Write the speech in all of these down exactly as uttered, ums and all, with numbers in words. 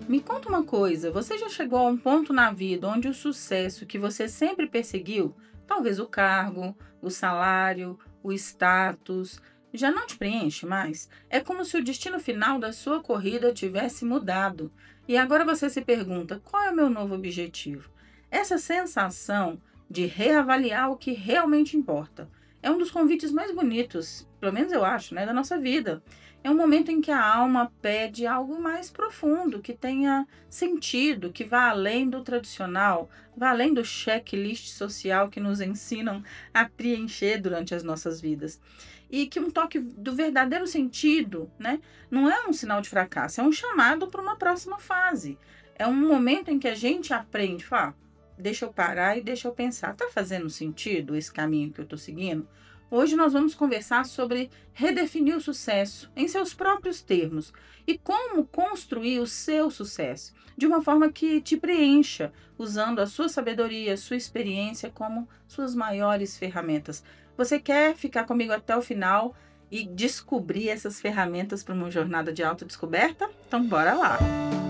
Me conta uma coisa, você já chegou a um ponto na vida onde o sucesso que você sempre perseguiu, talvez o cargo, o salário, o status, já não te preenche mais? É como se o destino final da sua corrida tivesse mudado. E agora você se pergunta: qual é o meu novo objetivo? Essa sensação de reavaliar o que realmente importa é um dos convites mais bonitos, pelo menos eu acho, né, da nossa vida. É um momento em que a alma pede algo mais profundo, que tenha sentido, que vá além do tradicional, vá além do checklist social que nos ensinam a preencher durante as nossas vidas. E que um toque do verdadeiro sentido, né, não é um sinal de fracasso, é um chamado para uma próxima fase. É um momento em que a gente aprende, fala, ah, deixa eu parar e deixa eu pensar, tá fazendo sentido esse caminho que eu estou seguindo? Hoje nós vamos conversar sobre redefinir o sucesso em seus próprios termos e como construir o seu sucesso de uma forma que te preencha, usando a sua sabedoria, a sua experiência como suas maiores ferramentas. Você quer ficar comigo até o final e descobrir essas ferramentas para uma jornada de autodescoberta? Então bora lá!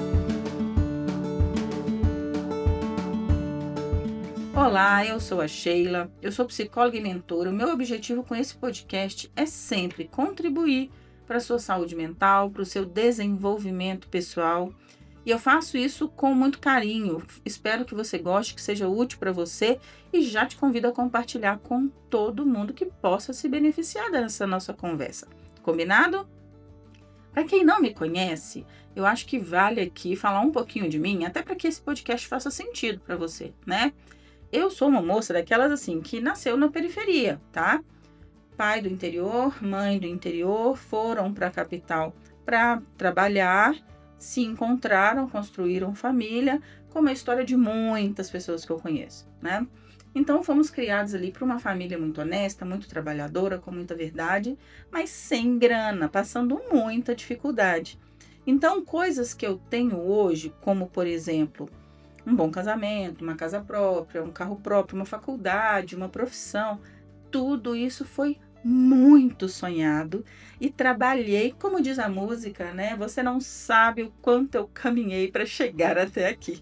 Olá, eu sou a Sheila, eu sou psicóloga e mentora. O meu objetivo com esse podcast é sempre contribuir para a sua saúde mental, para o seu desenvolvimento pessoal. E eu faço isso com muito carinho. Espero que você goste, que seja útil para você e já te convido a compartilhar com todo mundo que possa se beneficiar dessa nossa conversa. Combinado? Para quem não me conhece, eu acho que vale aqui falar um pouquinho de mim, até para que esse podcast faça sentido para você, né? Eu sou uma moça daquelas assim, que nasceu na periferia, tá? Pai do interior, mãe do interior, foram para a capital para trabalhar, se encontraram, construíram família, como a história de muitas pessoas que eu conheço, né? Então fomos criados ali para uma família muito honesta, muito trabalhadora, com muita verdade, mas sem grana, passando muita dificuldade. Então coisas que eu tenho hoje, como por exemplo, um bom casamento, uma casa própria, um carro próprio, uma faculdade, uma profissão, tudo isso foi muito sonhado e trabalhei, como diz a música, né? Você não sabe o quanto eu caminhei para chegar até aqui.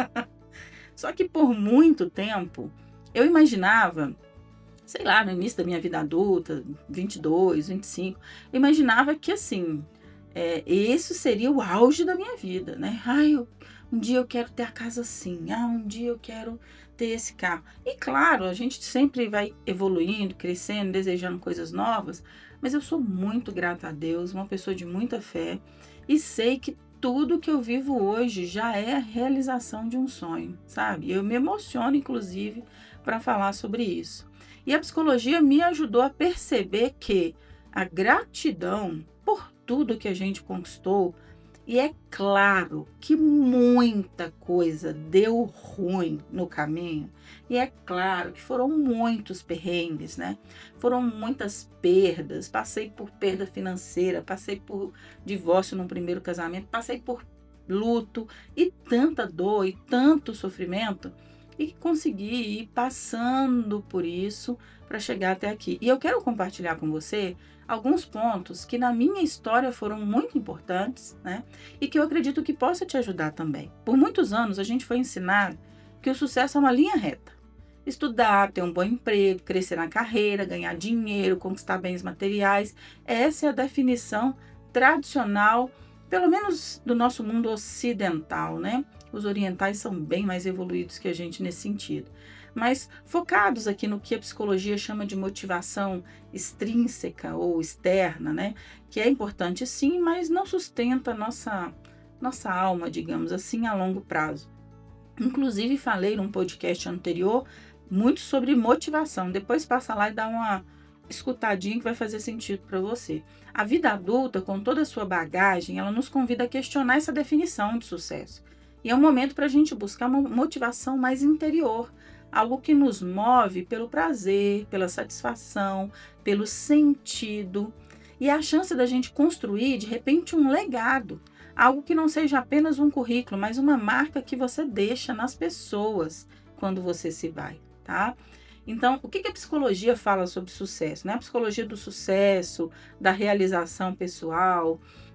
Só que por muito tempo eu imaginava, sei lá, no início da minha vida adulta, vinte e dois, vinte e cinco, eu imaginava que assim, é, esse seria o auge da minha vida, né? Ai, eu Um dia eu quero ter a casa assim, ah, um dia eu quero ter esse carro. E claro, a gente sempre vai evoluindo, crescendo, desejando coisas novas, mas eu sou muito grata a Deus, uma pessoa de muita fé, e sei que tudo que eu vivo hoje já é a realização de um sonho, sabe? Eu me emociono, inclusive, para falar sobre isso. E a psicologia me ajudou a perceber que a gratidão por tudo que a gente conquistou. E é claro que muita coisa deu ruim no caminho. E é claro que foram muitos perrengues, né? Foram muitas perdas. Passei por perda financeira, passei por divórcio no primeiro casamento, passei por luto e tanta dor e tanto sofrimento. E consegui ir passando por isso para chegar até aqui. E eu quero compartilhar com você alguns pontos que na minha história foram muito importantes, né? E que eu acredito que possa te ajudar também. Por muitos anos a gente foi ensinado que o sucesso é uma linha reta. Estudar, ter um bom emprego, crescer na carreira, ganhar dinheiro, conquistar bens materiais. Essa é a definição tradicional, pelo menos do nosso mundo ocidental, né? Os orientais são bem mais evoluídos que a gente nesse sentido. Mas focados aqui no que a psicologia chama de motivação extrínseca ou externa, né? Que é importante sim, mas não sustenta nossa, nossa alma, digamos assim, a longo prazo. Inclusive falei num podcast anterior muito sobre motivação. Depois passa lá e dá uma escutadinha que vai fazer sentido para você. A vida adulta, com toda a sua bagagem, ela nos convida a questionar essa definição de sucesso. E é um momento para a gente buscar uma motivação mais interior, algo que nos move pelo prazer, pela satisfação, pelo sentido. E a chance da gente construir, de repente, um legado, algo que não seja apenas um currículo, mas uma marca que você deixa nas pessoas quando você se vai, tá? Então, o que a psicologia fala sobre sucesso? Né? A psicologia do sucesso, da realização pessoal,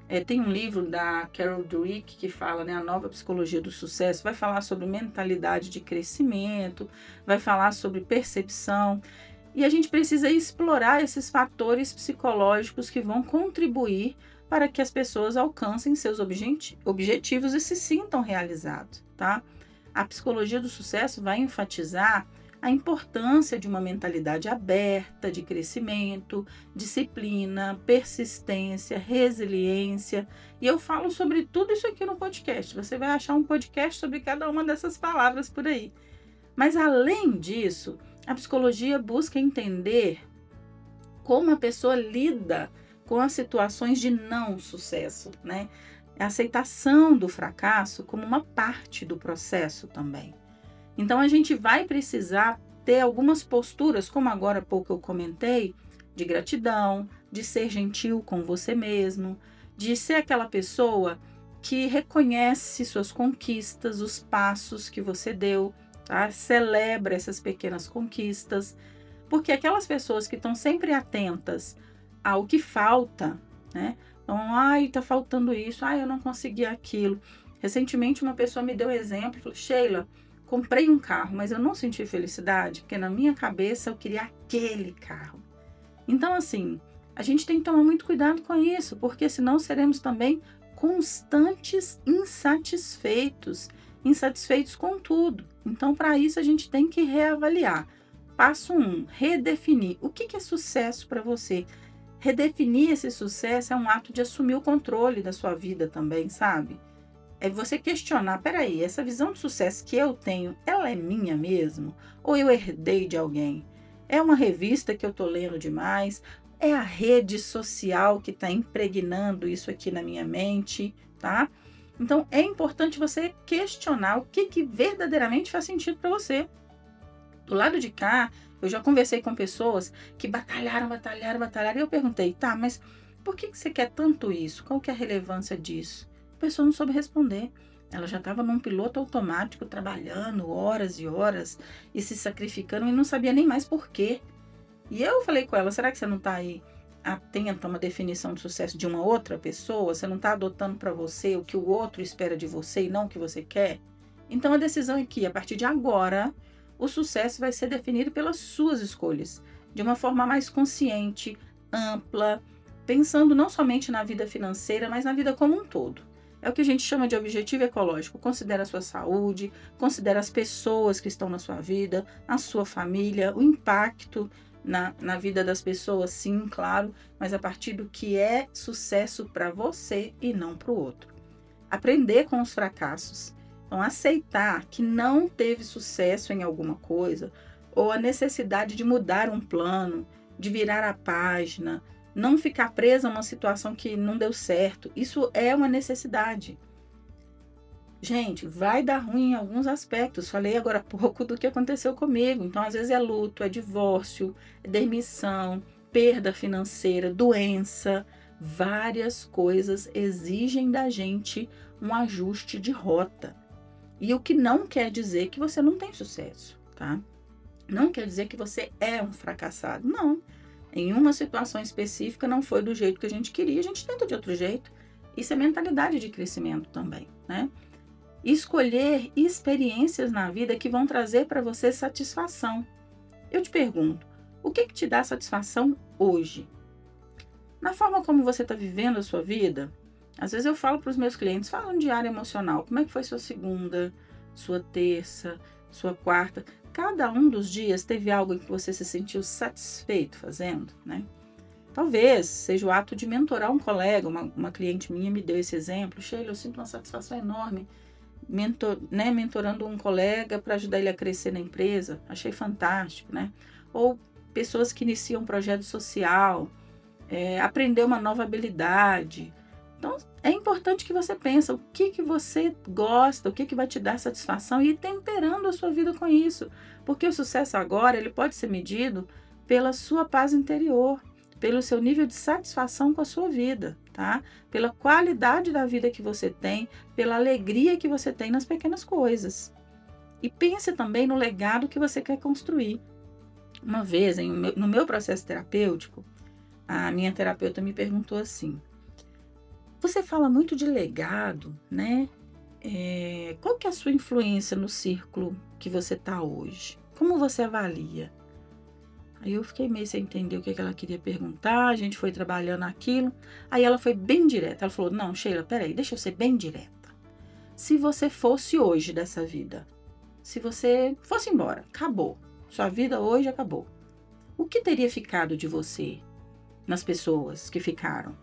É, tem um livro da Carol Dweck que fala, né, a nova psicologia do sucesso, vai falar sobre mentalidade de crescimento, vai falar sobre percepção, e a gente precisa explorar esses fatores psicológicos que vão contribuir para que as pessoas alcancem seus objet- objetivos e se sintam realizados, tá? A psicologia do sucesso vai enfatizar a importância de uma mentalidade aberta, de crescimento, disciplina, persistência, resiliência. E eu falo sobre tudo isso aqui no podcast. Você vai achar um podcast sobre cada uma dessas palavras por aí. Mas além disso, a psicologia busca entender como a pessoa lida com as situações de não sucesso, né? A aceitação do fracasso como uma parte do processo também. Então, a gente vai precisar ter algumas posturas, como agora há pouco eu comentei, de gratidão, de ser gentil com você mesmo, de ser aquela pessoa que reconhece suas conquistas, os passos que você deu, tá? Celebra essas pequenas conquistas, porque aquelas pessoas que estão sempre atentas ao que falta, né? Então, ai, tá faltando isso, ai, eu não consegui aquilo. Recentemente, uma pessoa me deu exemplo, falou, Sheila, comprei um carro, mas eu não senti felicidade, porque na minha cabeça eu queria aquele carro. Então, assim, a gente tem que tomar muito cuidado com isso, porque senão seremos também constantes insatisfeitos, insatisfeitos com tudo. Então, para isso, a gente tem que reavaliar. Passo um, redefinir. O que é sucesso para você? Redefinir esse sucesso é um ato de assumir o controle da sua vida também, sabe? É você questionar, peraí, essa visão de sucesso que eu tenho, ela é minha mesmo? Ou eu herdei de alguém? É uma revista que eu tô lendo demais? É a rede social que está impregnando isso aqui na minha mente, tá? Então, é importante você questionar o que, que verdadeiramente faz sentido para você. Do lado de cá, eu já conversei com pessoas que batalharam, batalharam, batalharam, e eu perguntei, tá, mas por que, que você quer tanto isso? Qual que é a relevância disso? A pessoa não soube responder. Ela já estava num piloto automático, trabalhando horas e horas e se sacrificando e não sabia nem mais por quê. E eu falei com ela, será que você não está aí atenta a uma definição de sucesso de uma outra pessoa? Você não está adotando para você o que o outro espera de você e não o que você quer? Então a decisão é que, a partir de agora, o sucesso vai ser definido pelas suas escolhas, de uma forma mais consciente, ampla, pensando não somente na vida financeira, mas na vida como um todo. É o que a gente chama de objetivo ecológico. Considera a sua saúde, considera as pessoas que estão na sua vida, a sua família, o impacto na, na vida das pessoas, sim, claro, mas a partir do que é sucesso para você e não para o outro. Aprender com os fracassos. Então, aceitar que não teve sucesso em alguma coisa, ou a necessidade de mudar um plano, de virar a página, não ficar presa a uma situação que não deu certo, isso é uma necessidade. Gente, vai dar ruim em alguns aspectos. Falei agora há pouco do que aconteceu comigo. Então, às vezes é luto, é divórcio, é demissão, perda financeira, doença. Várias coisas exigem da gente um ajuste de rota. E o que não quer dizer que você não tem sucesso, tá? Não quer dizer que você é um fracassado. Não. Em uma situação específica não foi do jeito que a gente queria, a gente tenta de outro jeito. Isso é mentalidade de crescimento também, né? Escolher experiências na vida que vão trazer para você satisfação. Eu te pergunto, o que, que te dá satisfação hoje? Na forma como você está vivendo a sua vida, às vezes eu falo para os meus clientes, fala um diário emocional, como é que foi sua segunda, sua terça, sua quarta. Cada um dos dias teve algo em que você se sentiu satisfeito fazendo, né? Talvez seja o ato de mentorar um colega, uma, uma cliente minha me deu esse exemplo. Sheila, eu sinto uma satisfação enorme mentor, né, mentorando um colega para ajudar ele a crescer na empresa. Achei fantástico, né? Ou pessoas que iniciam um projeto social, é, aprender uma nova habilidade. Então, é importante que você pense o que, que você gosta, o que, que vai te dar satisfação e ir temperando a sua vida com isso. Porque o sucesso agora ele pode ser medido pela sua paz interior, pelo seu nível de satisfação com a sua vida, tá? Pela qualidade da vida que você tem, pela alegria que você tem nas pequenas coisas. E pense também no legado que você quer construir. Uma vez, em, no meu processo terapêutico, a minha terapeuta me perguntou assim, Você fala muito de legado, né? É, qual que é a sua influência no círculo que você está hoje? Como você avalia? Aí eu fiquei meio sem entender o que, que ela queria perguntar, a gente foi trabalhando aquilo. Aí ela foi bem direta, ela falou, não, Sheila, peraí, deixa eu ser bem direta. Se você fosse hoje dessa vida, se você fosse embora, acabou, sua vida hoje acabou, o que teria ficado de você nas pessoas que ficaram?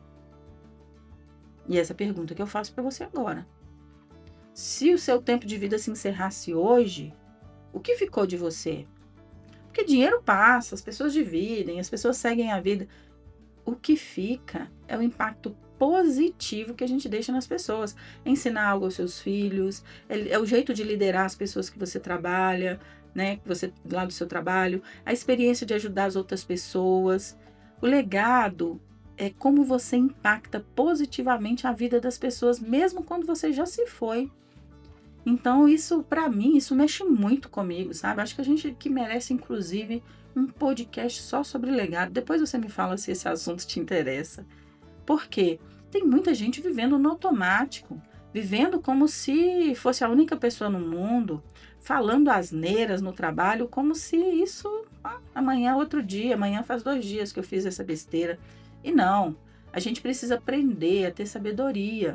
E essa pergunta que eu faço para você agora. Se o seu tempo de vida se encerrasse hoje, o que ficou de você? Porque dinheiro passa, as pessoas dividem, as pessoas seguem a vida. O que fica é o impacto positivo que a gente deixa nas pessoas. Ensinar algo aos seus filhos, é, é o jeito de liderar as pessoas que você trabalha, né? Que você, lá do seu trabalho, a experiência de ajudar as outras pessoas. O legado é como você impacta positivamente a vida das pessoas, mesmo quando você já se foi. Então, isso, para mim, isso mexe muito comigo, sabe? Acho que a gente que merece, inclusive, um podcast só sobre legado. Depois você me fala se esse assunto te interessa. Por quê? Tem muita gente vivendo no automático, vivendo como se fosse a única pessoa no mundo, falando asneiras no trabalho, como se isso, ah, amanhã é outro dia, amanhã faz dois dias que eu fiz essa besteira. E não, a gente precisa aprender a ter sabedoria,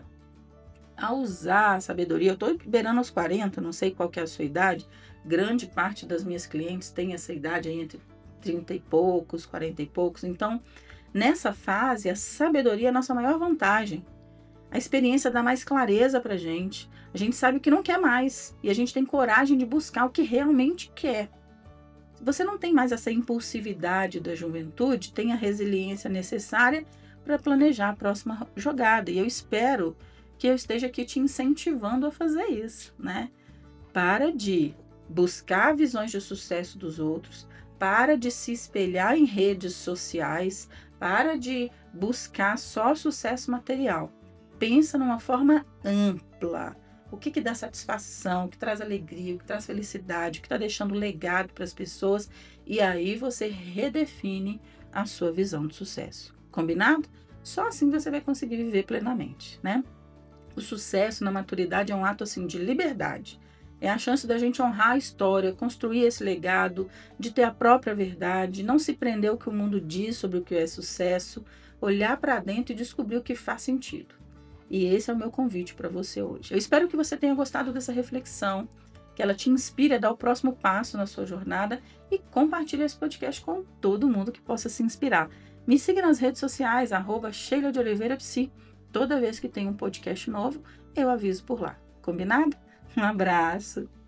a usar a sabedoria. Eu estou beirando aos quarenta, não sei qual que é a sua idade. Grande parte das minhas clientes tem essa idade aí entre trinta e poucos, quarenta e poucos. Então, nessa fase, a sabedoria é a nossa maior vantagem. A experiência dá mais clareza para a gente. A gente sabe o que não quer mais. E a gente tem coragem de buscar o que realmente quer. Se você não tem mais essa impulsividade da juventude, tem a resiliência necessária para planejar a próxima jogada. E eu espero que eu esteja aqui te incentivando a fazer isso, né? Para de buscar visões de sucesso dos outros, para de se espelhar em redes sociais, para de buscar só sucesso material. Pensa numa forma ampla. O que que dá satisfação, o que traz alegria, o que traz felicidade, o que está deixando legado para as pessoas, e aí você redefine a sua visão de sucesso. Combinado? Só assim você vai conseguir viver plenamente, né? O sucesso na maturidade é um ato assim de liberdade. É a chance da gente honrar a história, construir esse legado, de ter a própria verdade, não se prender ao que o mundo diz sobre o que é sucesso, olhar para dentro e descobrir o que faz sentido. E esse é o meu convite para você hoje. Eu espero que você tenha gostado dessa reflexão, que ela te inspire a dar o próximo passo na sua jornada e compartilhe esse podcast com todo mundo que possa se inspirar. Me siga nas redes sociais, arroba Sheila de Oliveira Psi. Toda vez que tem um podcast novo, eu aviso por lá. Combinado? Um abraço!